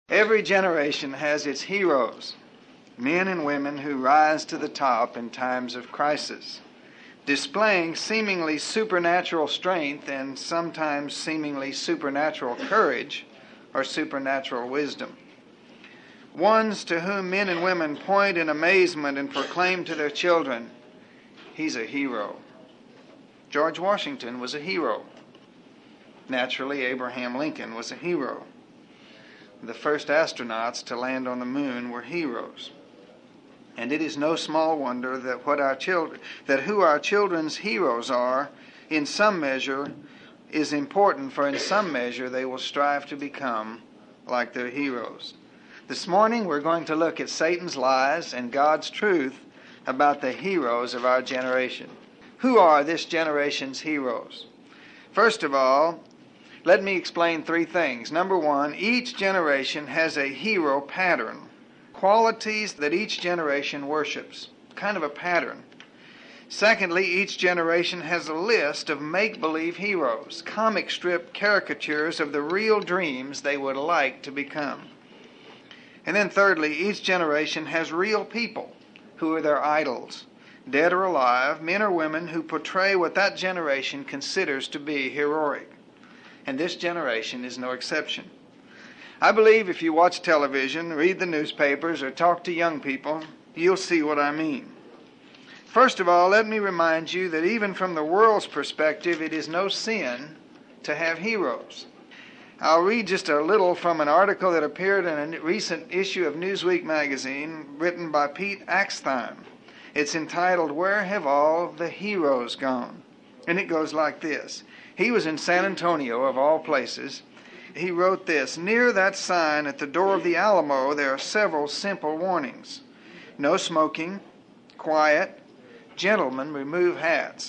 Every generation has its heroes, men and women who rise to the top in times of crisis, displaying seemingly supernatural strength and sometimes seemingly supernatural courage or supernatural wisdom. Ones to whom men and women point in amazement and proclaim to their children, "He's a hero." George Washington was a hero. Naturally, Abraham Lincoln was a hero. The first astronauts to land on the moon were heroes. And it is no small wonder that who our children's heroes are, in some measure, is important, for in some measure they will strive to become like their heroes. This morning we're going to look at Satan's lies and God's truth about the heroes of our generation. Who are this generation's heroes? First of all, let me explain three things. Number one, each generation has a hero pattern, qualities that each generation worships, kind of a pattern. Secondly, each generation has a list of make-believe heroes, comic strip caricatures of the real dreams they would like to become. And then thirdly, each generation has real people who are their idols, dead or alive, men or women who portray what that generation considers to be heroic. And this generation is no exception. I believe if you watch television, read the newspapers, or talk to young people, you'll see what I mean. First of all, let me remind you that even from the world's perspective, it is no sin to have heroes. I'll read just a little from an article that appeared in a recent issue of Newsweek magazine written by Pete Axtheim. It's entitled, "Where Have All the Heroes Gone?" And it goes like this. He was in San Antonio, of all places. He wrote this: "Near that sign at the door of the Alamo, there are several simple warnings. No smoking, quiet, gentlemen remove hats."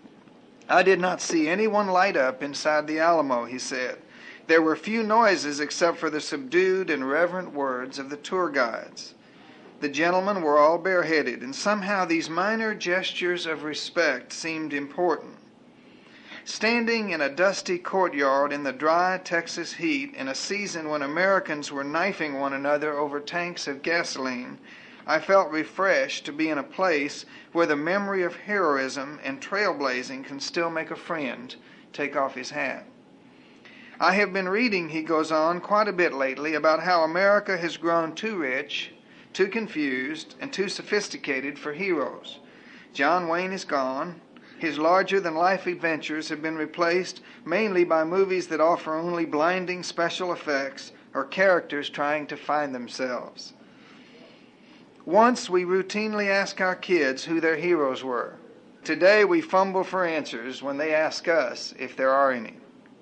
I did not see anyone light up inside the Alamo, he said. There were few noises except for the subdued and reverent words of the tour guides. The gentlemen were all bareheaded, and somehow these minor gestures of respect seemed important. Standing in a dusty courtyard in the dry Texas heat in a season when Americans were knifing one another over tanks of gasoline, I felt refreshed to be in a place where the memory of heroism and trailblazing can still make a friend take off his hat. I have been reading, he goes on, quite a bit lately about how America has grown too rich, too confused, and too sophisticated for heroes. John Wayne is gone. His larger-than-life adventures have been replaced mainly by movies that offer only blinding special effects or characters trying to find themselves. Once we routinely asked our kids who their heroes were. Today we fumble for answers when they ask us if there are any.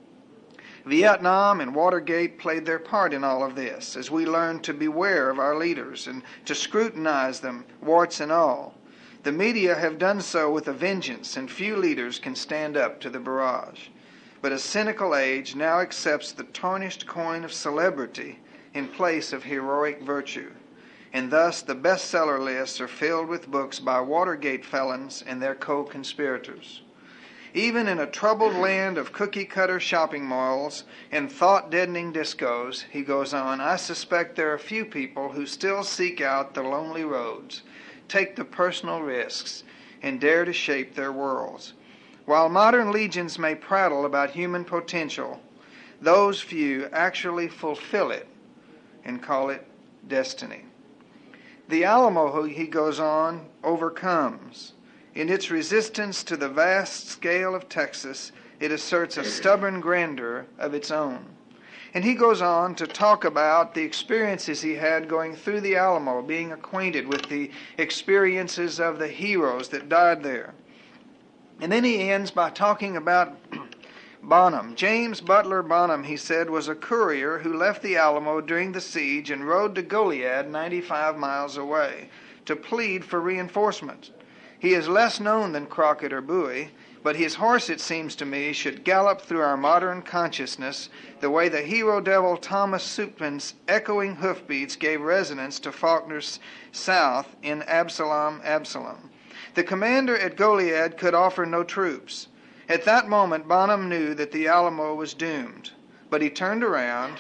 Vietnam and Watergate played their part in all of this, as we learned to beware of our leaders and to scrutinize them, warts and all. The media have done so with a vengeance, and few leaders can stand up to the barrage. But a cynical age now accepts the tarnished coin of celebrity in place of heroic virtue, and thus the bestseller lists are filled with books by Watergate felons and their co-conspirators. Even in a troubled land of cookie-cutter shopping malls and thought-deadening discos, he goes on, I suspect there are few people who still seek out the lonely roads, take the personal risks, and dare to shape their worlds. While modern legions may prattle about human potential, those few actually fulfill it and call it destiny. The Alamo, he goes on, overcomes. In its resistance to the vast scale of Texas, it asserts a stubborn grandeur of its own. And he goes on to talk about the experiences he had going through the Alamo, being acquainted with the experiences of the heroes that died there. And then he ends by talking about Bonham. James Butler Bonham, he said, was a courier who left the Alamo during the siege and rode to Goliad 95 miles away to plead for reinforcements. He is less known than Crockett or Bowie, but his horse, it seems to me, should gallop through our modern consciousness the way the hero devil Thomas Supman's echoing hoofbeats gave resonance to Faulkner's South in Absalom, Absalom. The commander at Goliad could offer no troops. At that moment, Bonham knew that the Alamo was doomed, but he turned around,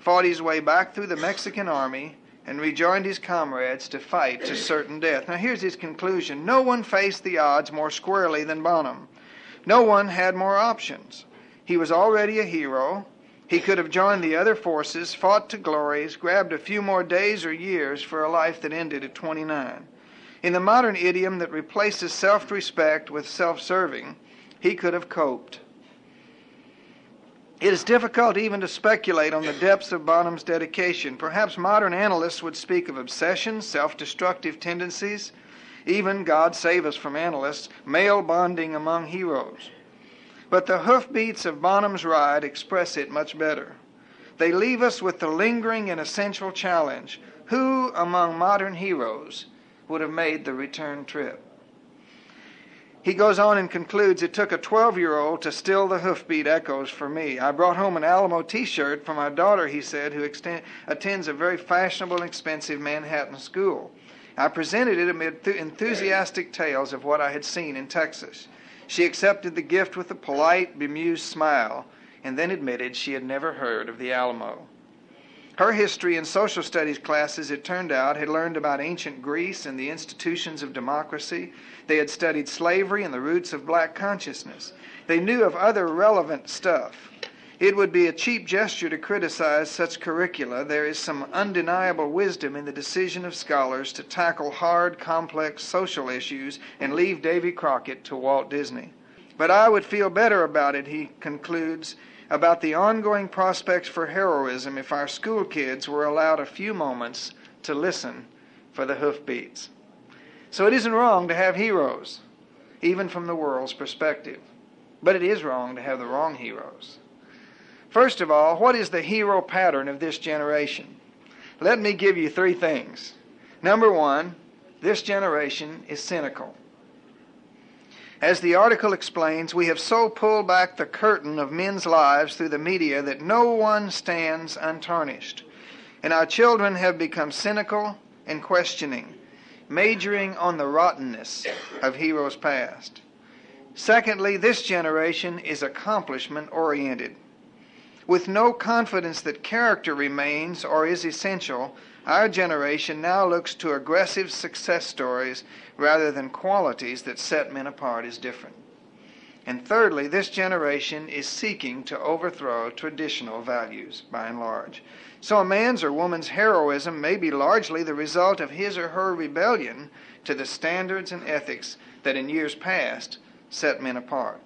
fought his way back through the Mexican army and rejoined his comrades to fight to certain death. Now here's his conclusion. No one faced the odds more squarely than Bonham. No one had more options. He was already a hero. He could have joined the other forces, fought to glories, grabbed a few more days or years for a life that ended at 29. In the modern idiom that replaces self-respect with self-serving, he could have coped. It is difficult even to speculate on the depths of Bonham's dedication. Perhaps modern analysts would speak of obsessions, self-destructive tendencies, even, God save us from analysts, male bonding among heroes. But the hoofbeats of Bonham's ride express it much better. They leave us with the lingering and essential challenge: who among modern heroes would have made the return trip? He goes on and concludes, it took a 12-year-old to still the hoofbeat echoes for me. I brought home an Alamo t-shirt for my daughter, he said, who attends a very fashionable and expensive Manhattan school. I presented it amid enthusiastic tales of what I had seen in Texas. She accepted the gift with a polite, bemused smile, and then admitted she had never heard of the Alamo. Her history and social studies classes, it turned out, had learned about ancient Greece and the institutions of democracy. They had studied slavery and the roots of black consciousness. They knew of other relevant stuff. It would be a cheap gesture to criticize such curricula. There is some undeniable wisdom in the decision of scholars to tackle hard, complex social issues and leave Davy Crockett to Walt Disney. But I would feel better about it, he concludes, about the ongoing prospects for heroism if our school kids were allowed a few moments to listen for the hoofbeats. So it isn't wrong to have heroes, even from the world's perspective. But it is wrong to have the wrong heroes. First of all, what is the hero pattern of this generation? Let me give you three things. Number one, this generation is cynical. As the article explains, we have so pulled back the curtain of men's lives through the media that no one stands untarnished. And our children have become cynical and questioning, majoring on the rottenness of heroes past. Secondly, this generation is accomplishment-oriented. With no confidence that character remains or is essential, our generation now looks to aggressive success stories rather than qualities that set men apart as different. And thirdly, this generation is seeking to overthrow traditional values by and large. So a man's or woman's heroism may be largely the result of his or her rebellion to the standards and ethics that in years past set men apart.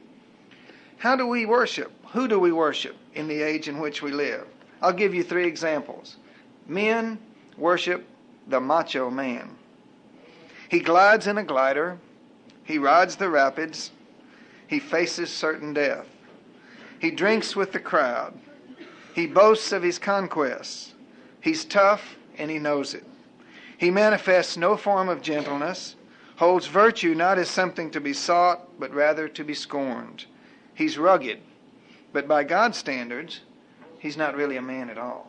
How do we worship? Who do we worship in the age in which we live? I'll give you three examples. Men worship the macho man. He glides in a glider. He rides the rapids. He faces certain death. He drinks with the crowd. He boasts of his conquests. He's tough and he knows it. He manifests no form of gentleness, holds virtue not as something to be sought, but rather to be scorned. He's rugged, but by God's standards, he's not really a man at all.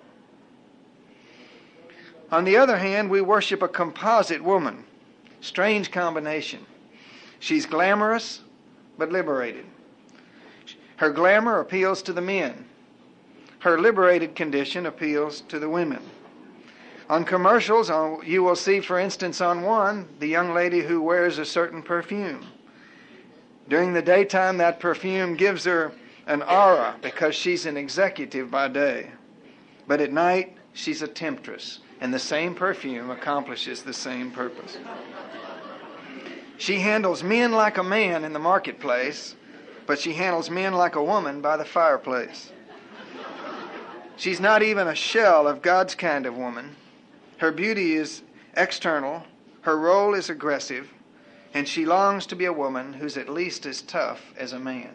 On the other hand, we worship a composite woman. Strange combination. She's glamorous, but liberated. Her glamour appeals to the men. Her liberated condition appeals to the women. On commercials, you will see, for instance, on one, the young lady who wears a certain perfume. During the daytime, that perfume gives her an aura because she's an executive by day. But at night, she's a temptress, and the same perfume accomplishes the same purpose. She handles men like a man in the marketplace, but she handles men like a woman by the fireplace. She's not even a shell of God's kind of woman. Her beauty is external, her role is aggressive, and she longs to be a woman who's at least as tough as a man.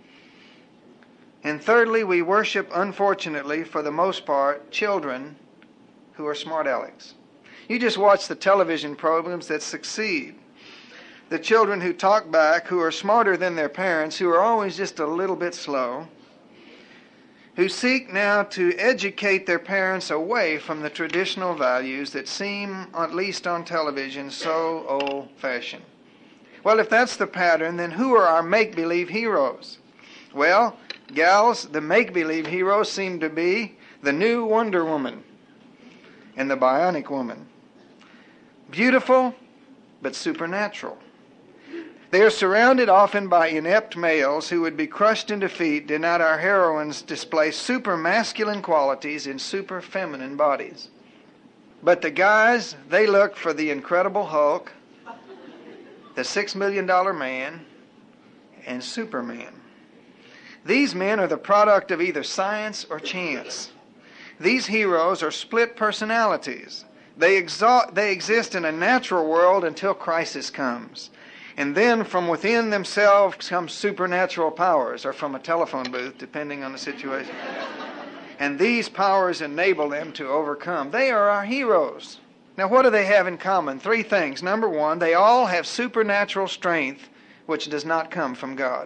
And thirdly, we worship, unfortunately, for the most part, children who are smart alecks. You just watch the television programs that succeed. The children who talk back, who are smarter than their parents, who are always just a little bit slow, who seek now to educate their parents away from the traditional values that seem, at least on television, so old-fashioned. Well, if that's the pattern, then who are our make-believe heroes? Well, gals, the make-believe heroes seem to be the new Wonder Woman and the Bionic Woman. Beautiful, but supernatural. They are surrounded often by inept males who would be crushed in defeat did not our heroines display super masculine qualities in super feminine bodies. But the guys, they look for the Incredible Hulk, the $6 Million Man, and Superman. These men are the product of either science or chance. These heroes are split personalities. They exist in a natural world until crisis comes. And then from within themselves come supernatural powers, or from a telephone booth, depending on the situation. And these powers enable them to overcome. They are our heroes. Now, what do they have in common? 3 things. Number 1, they all have supernatural strength, which does not come from God.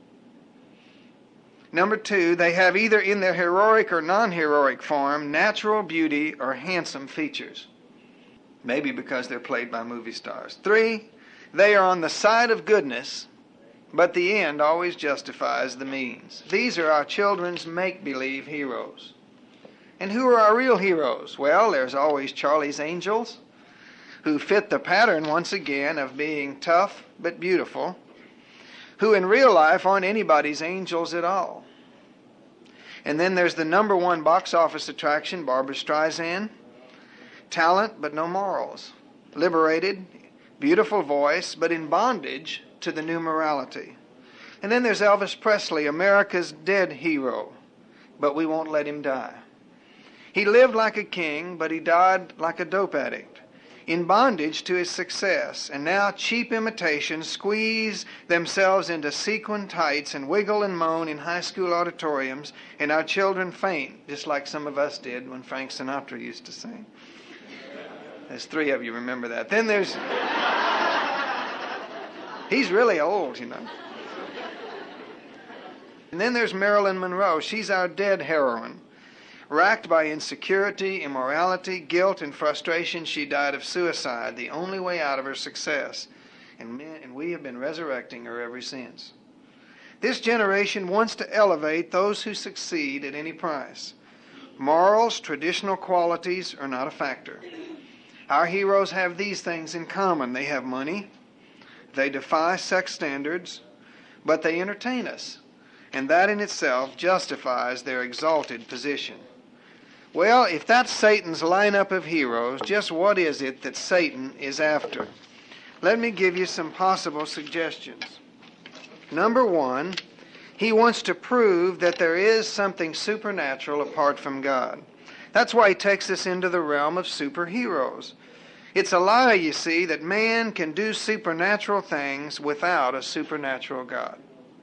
Number 2, they have either in their heroic or non-heroic form natural beauty or handsome features. Maybe because they're played by movie stars. 3, they are on the side of goodness, but the end always justifies the means. These are our children's make-believe heroes. And who are our real heroes? Well, there's always Charlie's Angels, who fit the pattern once again of being tough but beautiful, who in real life aren't anybody's angels at all. And then there's the number 1 box office attraction, Barbra Streisand. Talent, but no morals. Liberated, beautiful voice, but in bondage to the new morality. And then there's Elvis Presley, America's dead hero, but we won't let him die. He lived like a king, but he died like a dope addict, in bondage to his success. And now cheap imitations squeeze themselves into sequin tights and wiggle and moan in high school auditoriums, and our children faint, just like some of us did when Frank Sinatra used to sing. There's 3 of you remember that. Then there's... He's really old, you know. And then there's Marilyn Monroe. She's our dead heroine. Racked by insecurity, immorality, guilt, and frustration, she died of suicide, the only way out of her success. And we have been resurrecting her ever since. This generation wants to elevate those who succeed at any price. Morals, traditional qualities are not a factor. Our heroes have these things in common. They have money, they defy sex standards, but they entertain us. And that in itself justifies their exalted position. Well, if that's Satan's lineup of heroes, just what is it that Satan is after? Let me give you some possible suggestions. Number 1, he wants to prove that there is something supernatural apart from God. That's why he takes us into the realm of superheroes. It's a lie, you see, that man can do supernatural things without a supernatural God.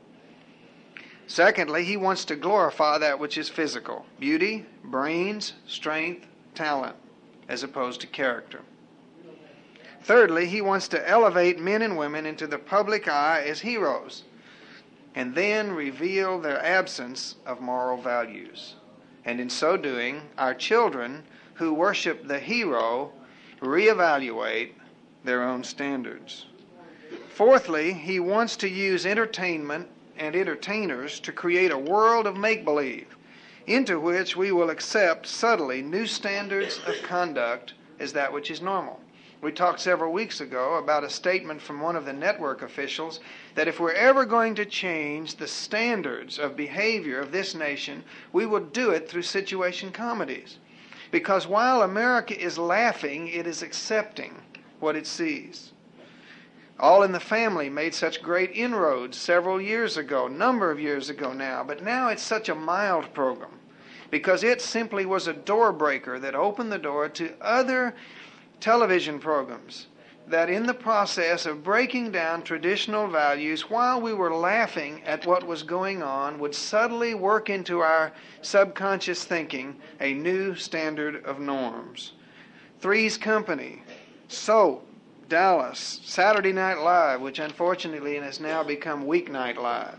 Secondly, he wants to glorify that which is physical: beauty, brains, strength, talent, as opposed to character. Thirdly, he wants to elevate men and women into the public eye as heroes, and then reveal their absence of moral values. And in so doing, our children who worship the hero reevaluate their own standards. Fourthly, he wants to use entertainment and entertainers to create a world of make-believe into which we will accept subtly new standards of conduct as that which is normal. We talked several weeks ago about a statement from one of the network officials that if we're ever going to change the standards of behavior of this nation, we will do it through situation comedies. Because while America is laughing, it is accepting what it sees. All in the Family made such great inroads several years ago, number of years ago now, but now it's such a mild program because it simply was a door breaker that opened the door to other television programs that in the process of breaking down traditional values while we were laughing at what was going on would subtly work into our subconscious thinking a new standard of norms. Three's Company, Soap, Dallas, Saturday Night Live, which unfortunately has now become Weeknight Live.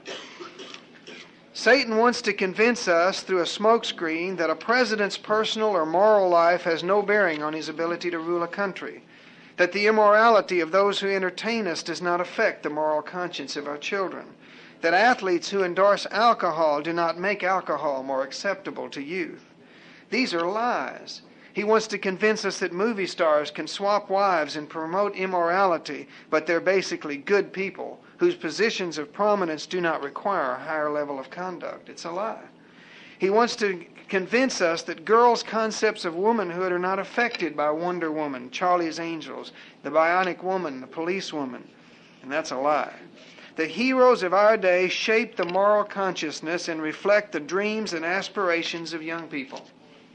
Satan wants to convince us through a smokescreen that a president's personal or moral life has no bearing on his ability to rule a country, that the immorality of those who entertain us does not affect the moral conscience of our children, that athletes who endorse alcohol do not make alcohol more acceptable to youth, These are lies. He wants to convince us that movie stars can swap wives and promote immorality, but they're basically good people whose positions of prominence do not require a higher level of conduct. It's a lie. He wants to convince us that girls' concepts of womanhood are not affected by Wonder Woman, Charlie's Angels, the Bionic Woman, the Police Woman, and that's a lie. The heroes of our day shape the moral consciousness and reflect the dreams and aspirations of young people.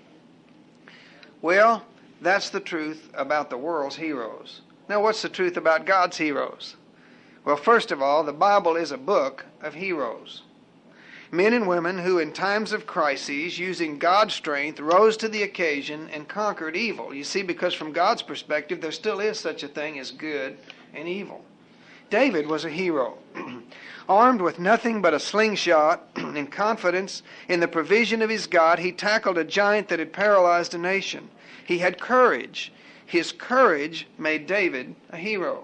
Well, that's the truth about the world's heroes. Now, what's the truth about God's heroes? Well, first of all, the Bible is a book of heroes. Men and women who, in times of crises, using God's strength, rose to the occasion and conquered evil. You see, because from God's perspective, there still is such a thing as good and evil. David was a hero. Armed with nothing but a slingshot, in confidence in the provision of his God, he tackled a giant that had paralyzed a nation. He had courage. His courage made David a hero.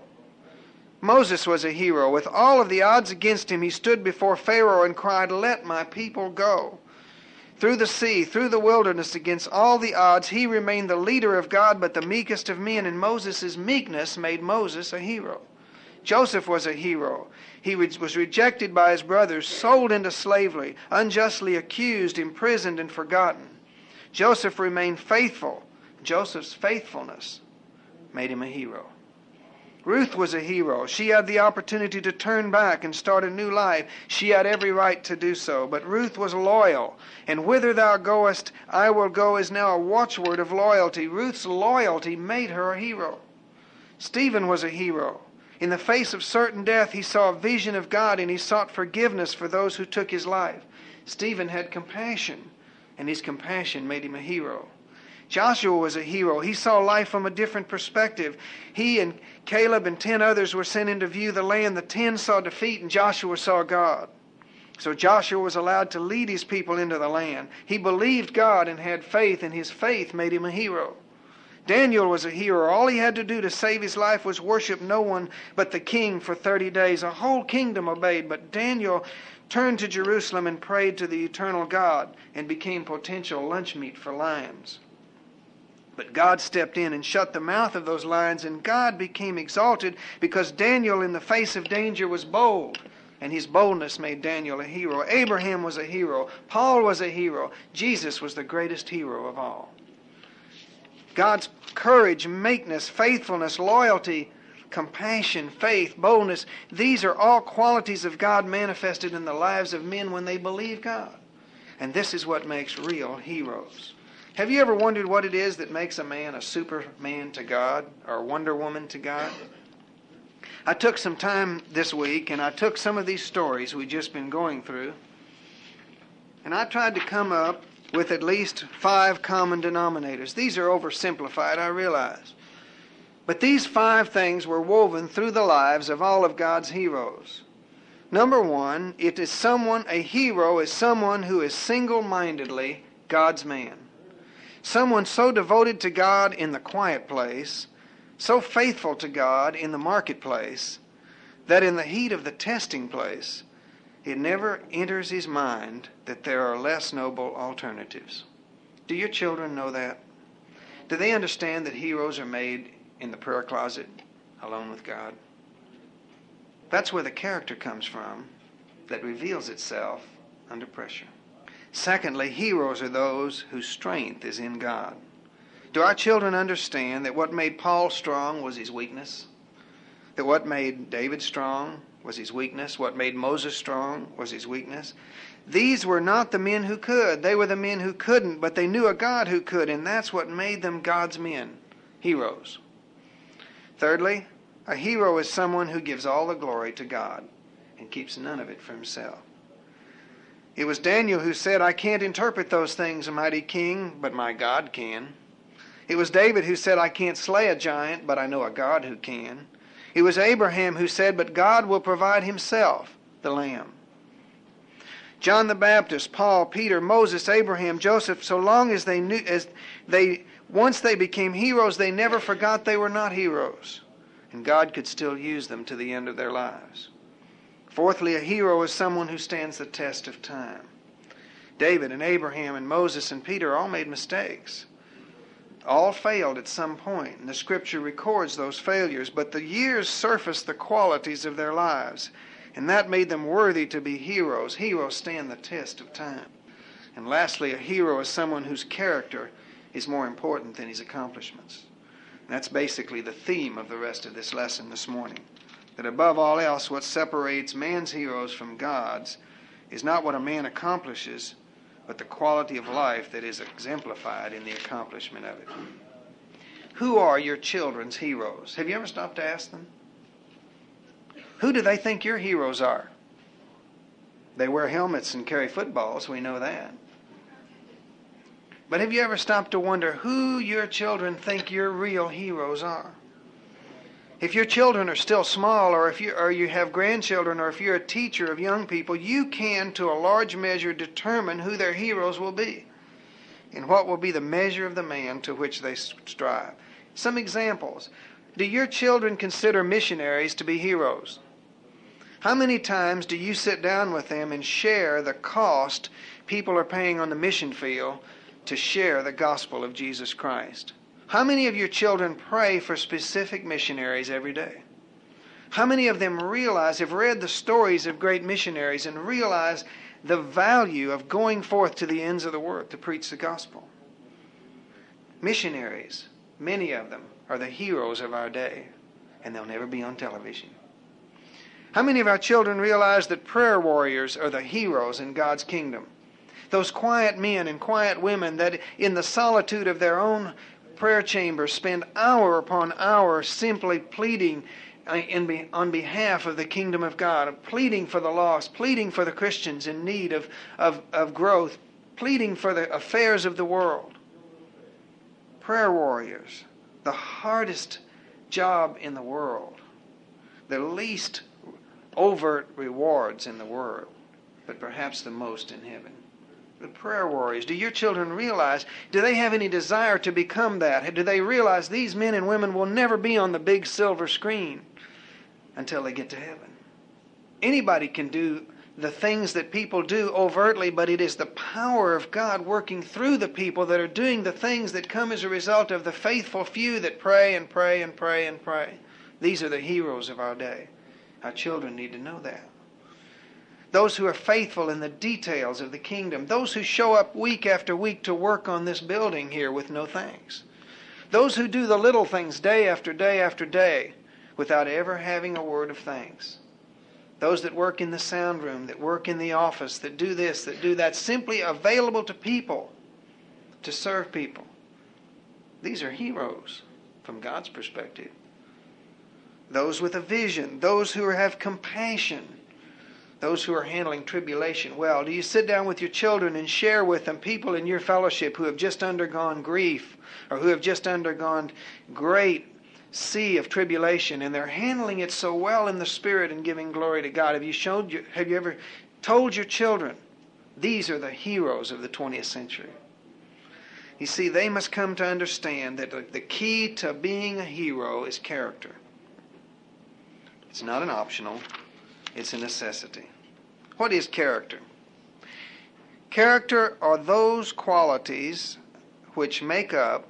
Moses was a hero. With all of the odds against him, he stood before Pharaoh and cried, "Let my people go." Through the sea, through the wilderness, against all the odds, he remained the leader of God, but the meekest of men, and Moses' meekness made Moses a hero. Joseph was a hero. He was rejected by his brothers, sold into slavery, unjustly accused, imprisoned, and forgotten. Joseph remained faithful. Joseph's faithfulness made him a hero. Ruth was a hero. She had the opportunity to turn back and start a new life. She had every right to do so. But Ruth was loyal. And whither thou goest, I will go is now a watchword of loyalty. Ruth's loyalty made her a hero. Stephen was a hero. In the face of certain death, he saw a vision of God and he sought forgiveness for those who took his life. Stephen had compassion, and his compassion made him a hero. Joshua was a hero. He saw life from a different perspective. He and Caleb and 10 others were sent in to view the land. The 10 saw defeat and Joshua saw God. So Joshua was allowed to lead his people into the land. He believed God and had faith, and his faith made him a hero. Daniel was a hero. All he had to do to save his life was worship no one but the king for 30 days. A whole kingdom obeyed, but Daniel turned to Jerusalem and prayed to the eternal God and became potential lunch meat for lions. But God stepped in and shut the mouth of those lions, and God became exalted because Daniel, in the face of danger, was bold. And his boldness made Daniel a hero. Abraham was a hero. Paul was a hero. Jesus was the greatest hero of all. God's courage, meekness, faithfulness, loyalty, compassion, faith, boldness, these are all qualities of God manifested in the lives of men when they believe God. And this is what makes real heroes. Have you ever wondered what it is that makes a man a Superman to God or a Wonder Woman to God? I took some time this week and I took some of these stories we've just been going through, and I tried to come up with at least 5 common denominators. These are oversimplified, I realize. But these 5 things were woven through the lives of all of God's heroes. Number 1, a hero is someone who is single-mindedly God's man. Someone so devoted to God in the quiet place, so faithful to God in the marketplace, that in the heat of the testing place, it never enters his mind that there are less noble alternatives. Do your children know that? Do they understand that heroes are made in the prayer closet, alone with God? That's where the character comes from that reveals itself under pressure. Secondly, heroes are those whose strength is in God. Do our children understand that what made Paul strong was his weakness? That what made David strong was his weakness? What made Moses strong was his weakness? These were not the men who could. They were the men who couldn't, but they knew a God who could, and that's what made them God's men, heroes. Thirdly, a hero is someone who gives all the glory to God and keeps none of it for himself. It was Daniel who said, "I can't interpret those things, mighty king, but my God can." It was David who said, "I can't slay a giant, but I know a God who can." It was Abraham who said, "But God will provide himself the lamb." John the Baptist, Paul, Peter, Moses, Abraham, Joseph, so long as once they became heroes, they never forgot they were not heroes. And God could still use them to the end of their lives. Fourthly, a hero is someone who stands the test of time. David and Abraham and Moses and Peter all made mistakes. All failed at some point, and the Scripture records those failures, but the years surfaced the qualities of their lives, and that made them worthy to be heroes. Heroes stand the test of time. And lastly, a hero is someone whose character is more important than his accomplishments. And that's basically the theme of the rest of this lesson this morning. That above all else, what separates man's heroes from God's is not what a man accomplishes, but the quality of life that is exemplified in the accomplishment of it. Who are your children's heroes? Have you ever stopped to ask them? Who do they think your heroes are? They wear helmets and carry footballs, we know that. But have you ever stopped to wonder who your children think your real heroes are? If your children are still small, or if you have grandchildren, or if you're a teacher of young people, you can, to a large measure, determine who their heroes will be and what will be the measure of the man to which they strive. Some examples. Do your children consider missionaries to be heroes? How many times do you sit down with them and share the cost people are paying on the mission field to share the gospel of Jesus Christ? How many of your children pray for specific missionaries every day? How many of them have read the stories of great missionaries and realize the value of going forth to the ends of the world to preach the gospel? Missionaries, many of them, are the heroes of our day, and they'll never be on television. How many of our children realize that prayer warriors are the heroes in God's kingdom? Those quiet men and quiet women that in the solitude of their own prayer chambers spend hour upon hour simply pleading on behalf of the kingdom of God, pleading for the lost, pleading for the Christians in need of growth, pleading for the affairs of the world. Prayer warriors, the hardest job in the world, the least overt rewards in the world, but perhaps the most in heaven. The prayer warriors. Do your children realize, do they have any desire to become that? Do they realize these men and women will never be on the big silver screen until they get to heaven? Anybody can do the things that people do overtly, but it is the power of God working through the people that are doing the things that come as a result of the faithful few that pray and pray and pray and pray. These are the heroes of our day. Our children need to know that. Those who are faithful in the details of the kingdom. Those who show up week after week to work on this building here with no thanks. Those who do the little things day after day after day without ever having a word of thanks. Those that work in the sound room, that work in the office, that do this, that do that, simply available to people, to serve people. These are heroes from God's perspective. Those with a vision, those who have compassion, those who are handling tribulation well. Do you sit down with your children and share with them people in your fellowship who have just undergone grief or who have just undergone great sea of tribulation, and they're handling it so well in the Spirit and giving glory to God? Have you ever told your children, these are the heroes of the 20th century? You see, they must come to understand that the key to being a hero is character. It's not an optional. It's a necessity. What is character? Character are those qualities which make up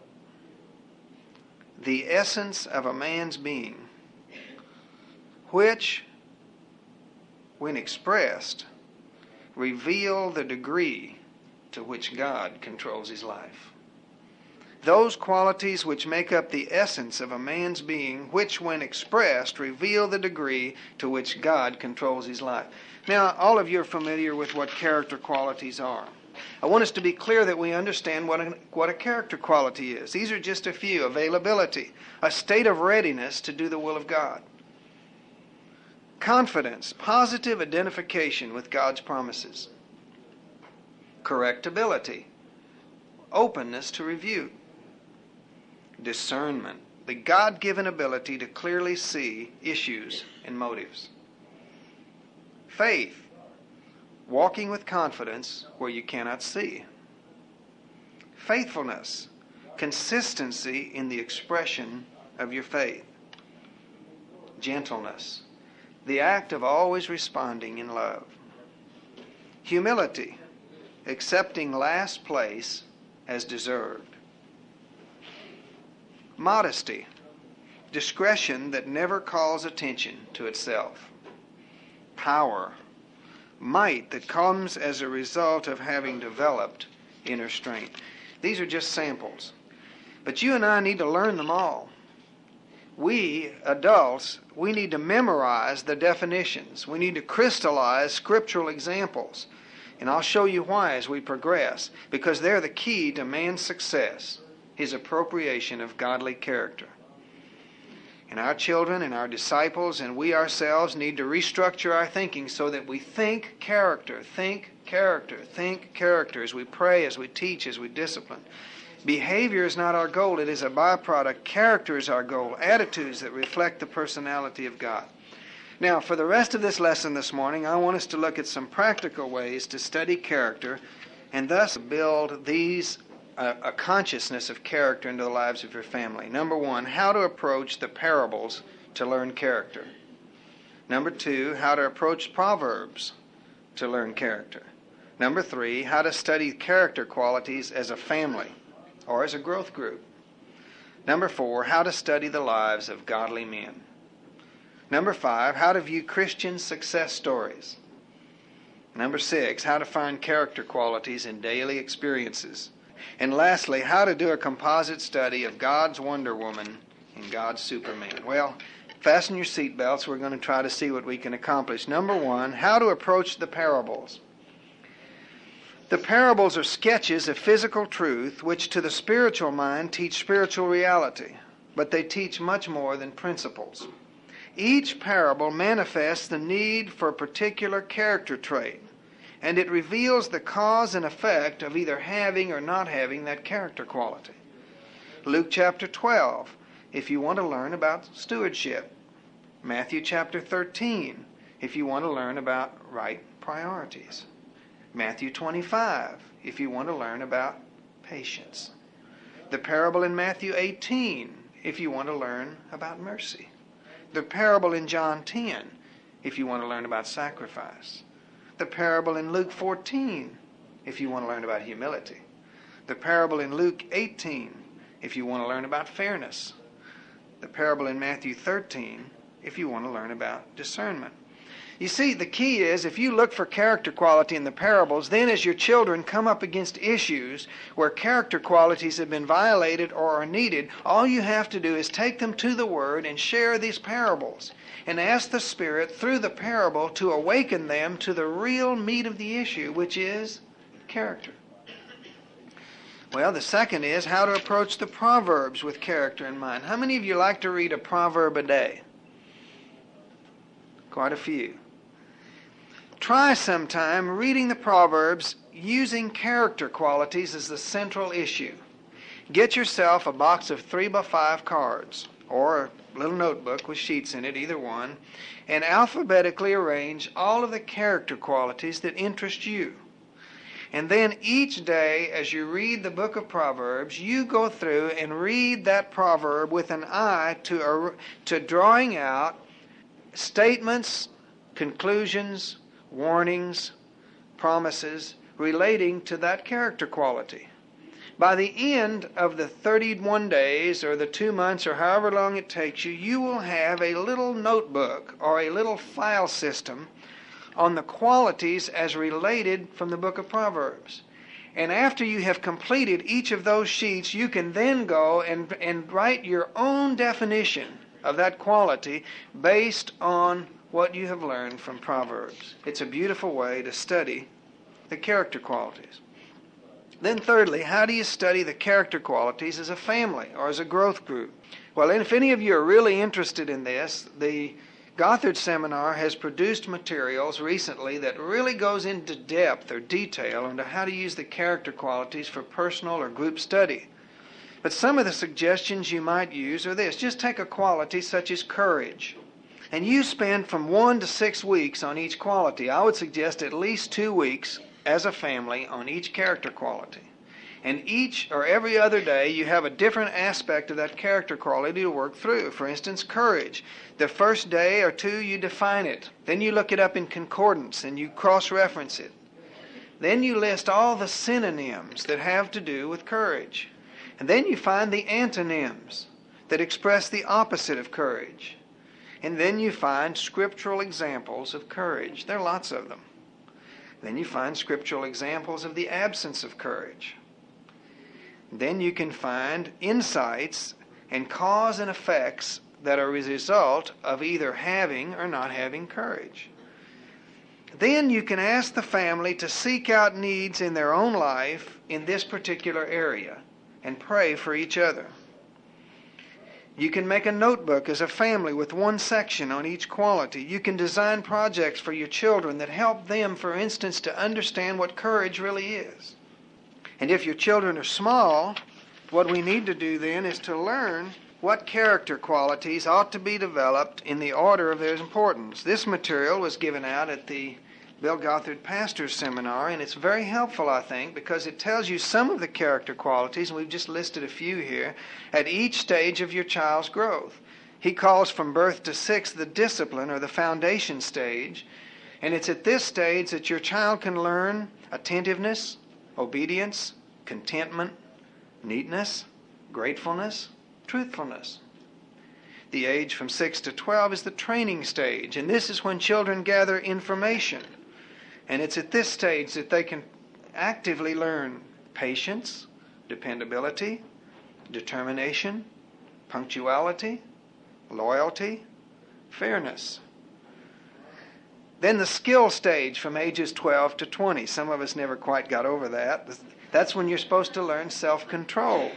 the essence of a man's being, which, when expressed, reveal the degree to which God controls his life. Those qualities which make up the essence of a man's being, which when expressed reveal the degree to which God controls his life. Now, all of you are familiar with what character qualities are. I want us to be clear that we understand what a character quality is. These are just a few. Availability, a state of readiness to do the will of God. Confidence, positive identification with God's promises. Correctability, openness to review. Discernment, the God-given ability to clearly see issues and motives. Faith, walking with confidence where you cannot see. Faithfulness, consistency in the expression of your faith. Gentleness, the act of always responding in love. Humility, accepting last place as deserved. Modesty, discretion that never calls attention to itself. Power, might that comes as a result of having developed inner strength. These are just samples. But you and I need to learn them all. We, adults, we need to memorize the definitions. We need to crystallize scriptural examples. And I'll show you why as we progress, because they're the key to man's success, his appropriation of godly character. And our children and our disciples and we ourselves need to restructure our thinking so that we think character as we pray, as we teach, as we discipline. Behavior is not our goal, it is a byproduct. Character is our goal, attitudes that reflect the personality of God. Now, for the rest of this lesson this morning, I want us to look at some practical ways to study character and thus build these a consciousness of character into the lives of your family. Number one, how to approach the parables to learn character. Number two, how to approach Proverbs to learn character. Number three, how to study character qualities as a family or as a growth group. Number four, how to study the lives of godly men. Number five, how to view Christian success stories. Number six, how to find character qualities in daily experiences. And lastly, how to do a composite study of God's Wonder Woman and God's Superman. Well, fasten your seatbelts. We're going to try to see what we can accomplish. Number one, how to approach the parables. The parables are sketches of physical truth which to the spiritual mind teach spiritual reality, but they teach much more than principles. Each parable manifests the need for a particular character trait, and it reveals the cause and effect of either having or not having that character quality. Luke chapter 12, if you want to learn about stewardship. Matthew chapter 13, if you want to learn about right priorities. Matthew 25, if you want to learn about patience. The parable in Matthew 18, if you want to learn about mercy. The parable in John 10, if you want to learn about sacrifice. The parable in Luke 14, if you want to learn about humility. The parable in Luke 18, if you want to learn about fairness. The parable in Matthew 13, if you want to learn about discernment. You see, the key is if you look for character quality in the parables, then as your children come up against issues where character qualities have been violated or are needed, all you have to do is take them to the Word and share these parables and ask the Spirit through the parable to awaken them to the real meat of the issue, which is character. Well, the second is how to approach the Proverbs with character in mind. How many of you like to read a proverb a day? Quite a few. Try sometime reading the Proverbs using character qualities as the central issue. Get yourself a box of 3x5 cards or a little notebook with sheets in it, either one, and alphabetically arrange all of the character qualities that interest you. And then each day as you read the book of Proverbs, you go through and read that proverb with an eye to drawing out statements, conclusions, warnings, promises relating to that character quality. By the end of the 31 days or the 2 months or however long it takes you, you will have a little notebook or a little file system on the qualities as related from the book of Proverbs. And after you have completed each of those sheets, you can then go and write your own definition of that quality based on what you have learned from Proverbs. It's a beautiful way to study the character qualities. Then thirdly, how do you study the character qualities as a family or as a growth group? Well, if any of you are really interested in this, the Gothard Seminar has produced materials recently that really goes into depth or detail into how to use the character qualities for personal or group study. But some of the suggestions you might use are this. Just take a quality such as courage, and you spend from 1 to 6 weeks on each quality. I would suggest at least 2 weeks as a family on each character quality. And each or every other day you have a different aspect of that character quality to work through. For instance, courage. The first day or two you define it. Then you look it up in concordance and you cross-reference it. Then you list all the synonyms that have to do with courage. And then you find the antonyms that express the opposite of courage. And then you find scriptural examples of courage. There are lots of them. Then you find scriptural examples of the absence of courage. Then you can find insights and cause and effects that are a result of either having or not having courage. Then you can ask the family to seek out needs in their own life in this particular area and pray for each other. You can make a notebook as a family with one section on each quality. You can design projects for your children that help them, for instance, to understand what courage really is. And if your children are small, what we need to do then is to learn what character qualities ought to be developed in the order of their importance. This material was given out at the Bill Gothard Pastor's Seminar, and it's very helpful, I think, because it tells you some of the character qualities, and we've just listed a few here, at each stage of your child's growth. He calls from birth to 6 the discipline or the foundation stage, and it's at this stage that your child can learn attentiveness, obedience, contentment, neatness, gratefulness, truthfulness. The age from 6 to 12 is the training stage, and this is when children gather information. And it's at this stage that they can actively learn patience, dependability, determination, punctuality, loyalty, fairness. Then the skill stage from ages 12 to 20. Some of us never quite got over that. That's when you're supposed to learn self-control.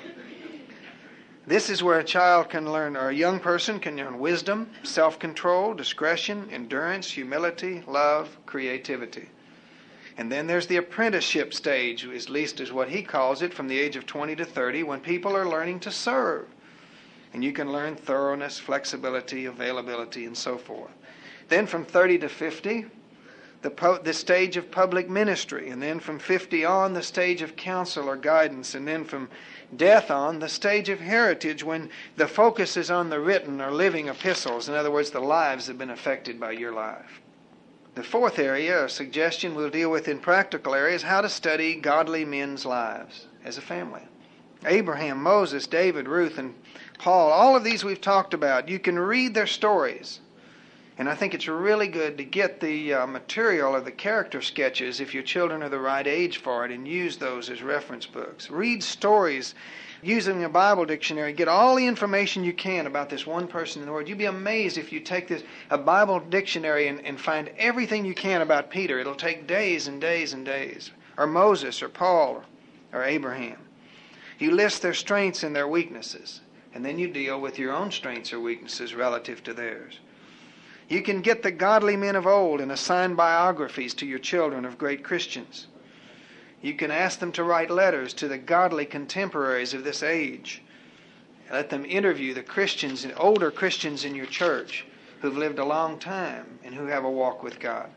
This is where a child can learn, or a young person can learn wisdom, self-control, discretion, endurance, humility, love, creativity. And then there's the apprenticeship stage, at least is what he calls it, from the age of 20 to 30, when people are learning to serve. And you can learn thoroughness, flexibility, availability, and so forth. Then from 30 to 50, the stage of public ministry. And then from 50 on, the stage of counsel or guidance. And then from death on, the stage of heritage, when the focus is on the written or living epistles. In other words, the lives that have been affected by your life. The fourth area, or suggestion we'll deal with in practical areas, how to study godly men's lives as a family. Abraham, Moses, David, Ruth, and Paul, all of these we've talked about. You can read their stories. And I think it's really good to get the material of the character sketches if your children are the right age for it, and use those as reference books. Read stories using a Bible dictionary. Get all the information you can about this one person in the Word. You'd be amazed if you take a Bible dictionary and find everything you can about Peter. It'll take days and days and days. Or Moses, or Paul, or Abraham. You list their strengths and their weaknesses, and then you deal with your own strengths or weaknesses relative to theirs. You can get the godly men of old and assign biographies to your children of great Christians. You can ask them to write letters to the godly contemporaries of this age. Let them interview the Christians, older Christians in your church who've lived a long time and who have a walk with God.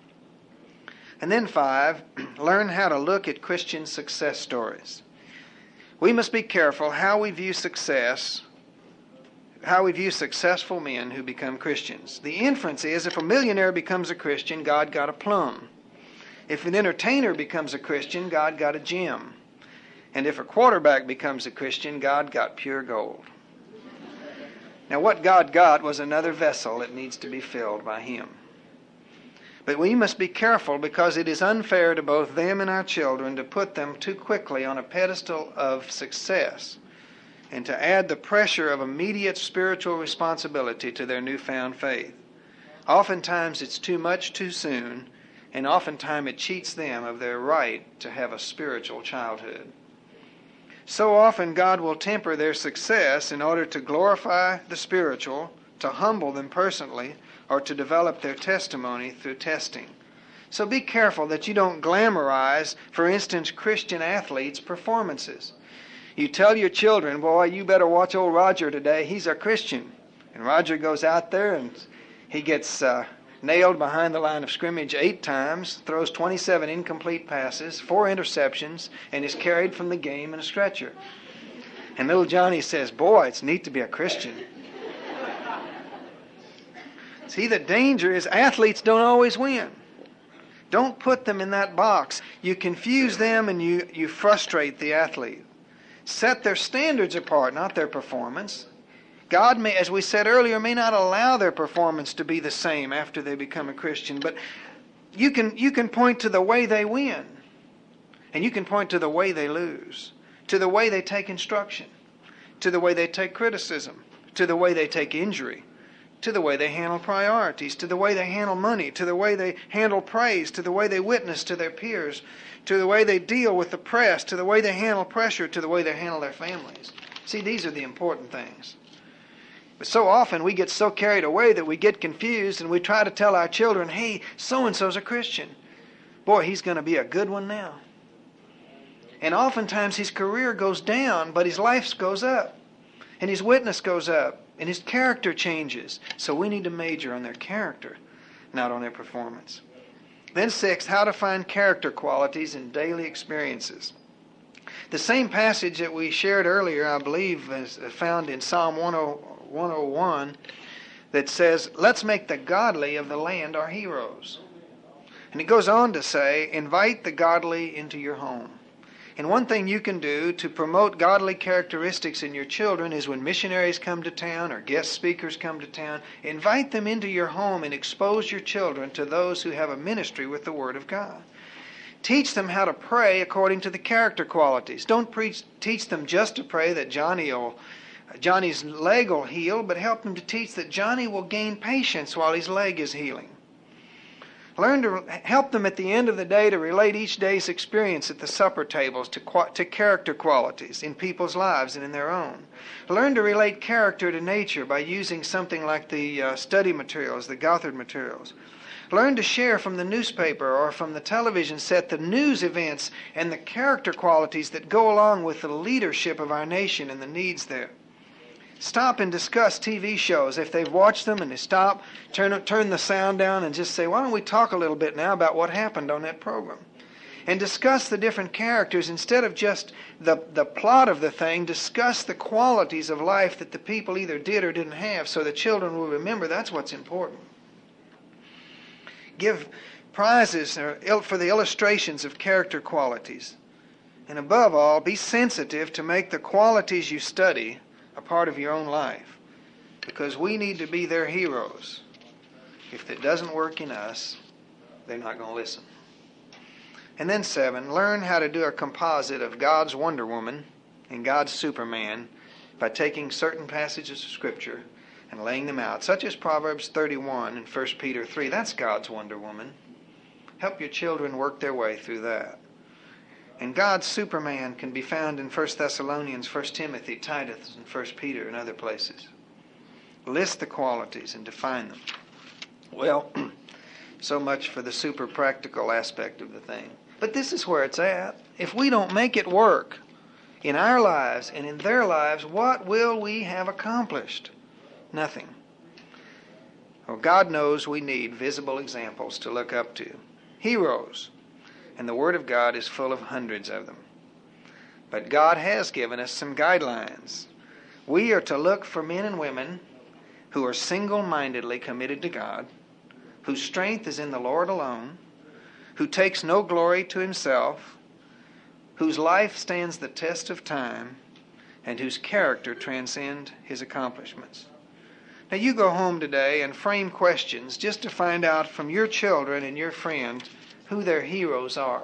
And then 5, learn how to look at Christian success stories. We must be careful how we view success, how we view successful men who become Christians. The inference is if a millionaire becomes a Christian, God got a plum. If an entertainer becomes a Christian, God got a gem. And if a quarterback becomes a Christian, God got pure gold. Now what God got was another vessel that needs to be filled by Him. But we must be careful, because it is unfair to both them and our children to put them too quickly on a pedestal of success and to add the pressure of immediate spiritual responsibility to their newfound faith. Oftentimes it's too much too soon, and oftentimes it cheats them of their right to have a spiritual childhood. So often God will temper their success in order to glorify the spiritual, to humble them personally, or to develop their testimony through testing. So be careful that you don't glamorize, for instance, Christian athletes' performances. You tell your children, boy, you better watch old Roger today. He's a Christian. And Roger goes out there and he gets nailed behind the line of scrimmage 8 times, throws 27 incomplete passes, 4 interceptions, and is carried from the game in a stretcher. And little Johnny says, boy, it's neat to be a Christian. See, the danger is athletes don't always win. Don't put them in that box. You confuse them and you frustrate the athlete. Set their standards apart, not their performance. God may, as we said earlier, may not allow their performance to be the same after they become a Christian, but you can point to the way they win, and you can point to the way they lose, to the way they take instruction, to the way they take criticism, to the way they take injury, to the way they handle priorities, to the way they handle money, to the way they handle praise, to the way they witness to their peers, to the way they deal with the press, to the way they handle pressure, to the way they handle their families. See, these are the important things. But so often we get so carried away that we get confused and we try to tell our children, hey, so-and-so's a Christian. Boy, he's going to be a good one now. And oftentimes his career goes down, but his life goes up. And his witness goes up. And his character changes. So we need to major on their character, not on their performance. Then 6, how to find character qualities in daily experiences. The same passage that we shared earlier, I believe, is found in Psalm 101 that says, let's make the godly of the land our heroes. And it goes on to say, invite the godly into your home. And one thing you can do to promote godly characteristics in your children is when missionaries come to town or guest speakers come to town, invite them into your home and expose your children to those who have a ministry with the Word of God. Teach them how to pray according to the character qualities. Don't teach them just to pray that Johnny's leg will heal, but help them to teach that Johnny will gain patience while his leg is healing. Learn to help them at the end of the day to relate each day's experience at the supper tables to character qualities in people's lives and in their own. Learn to relate character to nature by using something like the study materials, the Gothard materials. Learn to share from the newspaper or from the television set the news events and the character qualities that go along with the leadership of our nation and the needs there. Stop and discuss TV shows. If they've watched them and they stop, turn the sound down and just say, why don't we talk a little bit now about what happened on that program? And discuss the different characters instead of just the plot of the thing. Discuss the qualities of life that the people either did or didn't have so the children will remember that's what's important. Give prizes for the illustrations of character qualities. And above all, be sensitive to make the qualities you study a part of your own life, because we need to be their heroes. If it doesn't work in us, they're not going to listen. And then 7, learn how to do a composite of God's Wonder Woman and God's Superman by taking certain passages of Scripture and laying them out, such as Proverbs 31 and 1 Peter 3. That's God's Wonder Woman. Help your children work their way through that. And God's Superman can be found in 1 Thessalonians, 1 Timothy, Titus, and 1 Peter, and other places. List the qualities and define them. Well, so much for the super practical aspect of the thing. But this is where it's at. If we don't make it work in our lives and in their lives, what will we have accomplished? Nothing. Well, God knows we need visible examples to look up to. Heroes. And the Word of God is full of hundreds of them. But God has given us some guidelines. We are to look for men and women who are single-mindedly committed to God, whose strength is in the Lord alone, who takes no glory to himself, whose life stands the test of time, and whose character transcends his accomplishments. Now you go home today and frame questions just to find out from your children and your friends who their heroes are.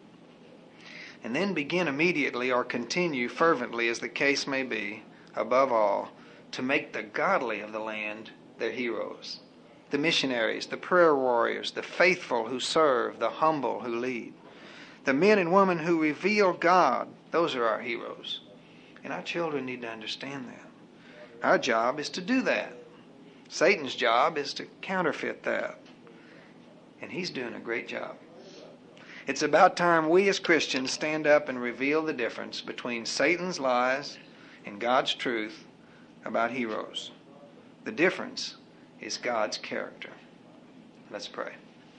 And then begin immediately or continue fervently as the case may be, above all, to make the godly of the land their heroes. The missionaries, the prayer warriors, the faithful who serve, the humble who lead. The men and women who reveal God, those are our heroes. And our children need to understand that. Our job is to do that. Satan's job is to counterfeit that. And he's doing a great job. It's about time we as Christians stand up and reveal the difference between Satan's lies and God's truth about heroes. The difference is God's character. Let's pray.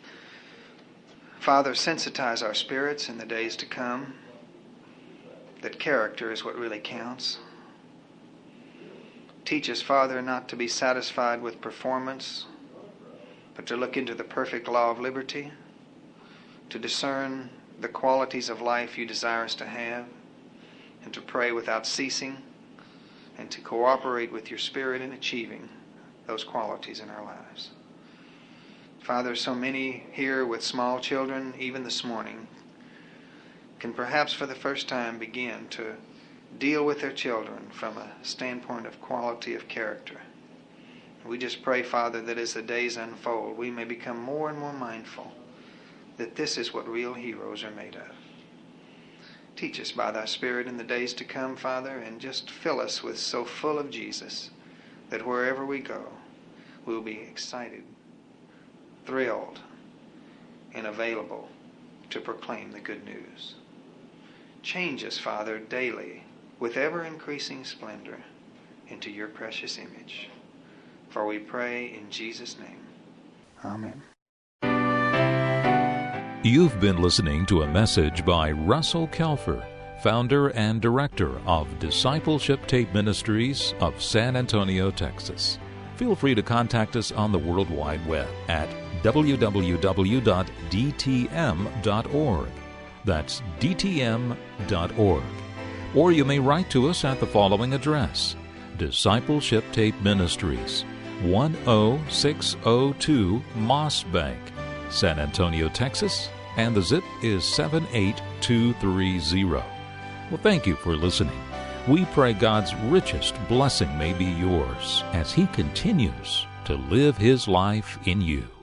Father, sensitize our spirits in the days to come that character is what really counts. Teach us, Father, not to be satisfied with performance, but to look into the perfect law of liberty. to discern the qualities of life you desire us to have, and to pray without ceasing, and to cooperate with your Spirit in achieving those qualities in our lives. Father, so many here with small children, even this morning, can perhaps for the first time begin to deal with their children from a standpoint of quality of character. We just pray, Father, that as the days unfold, we may become more and more mindful that this is what real heroes are made of. Teach us by thy Spirit in the days to come, Father, and just fill us with so full of Jesus that wherever we go, we will be excited, thrilled, and available to proclaim the good news. Change us, Father, daily with ever-increasing splendor into your precious image. For we pray in Jesus' name. Amen. You've been listening to a message by Russell Kelfer, founder and director of Discipleship Tape Ministries of San Antonio, Texas. Feel free to contact us on the World Wide Web at www.dtm.org. That's dtm.org. Or you may write to us at the following address: Discipleship Tape Ministries, 10602 Moss Bank, San Antonio, Texas, and the zip is 78230. Well, thank you for listening. We pray God's richest blessing may be yours as He continues to live His life in you.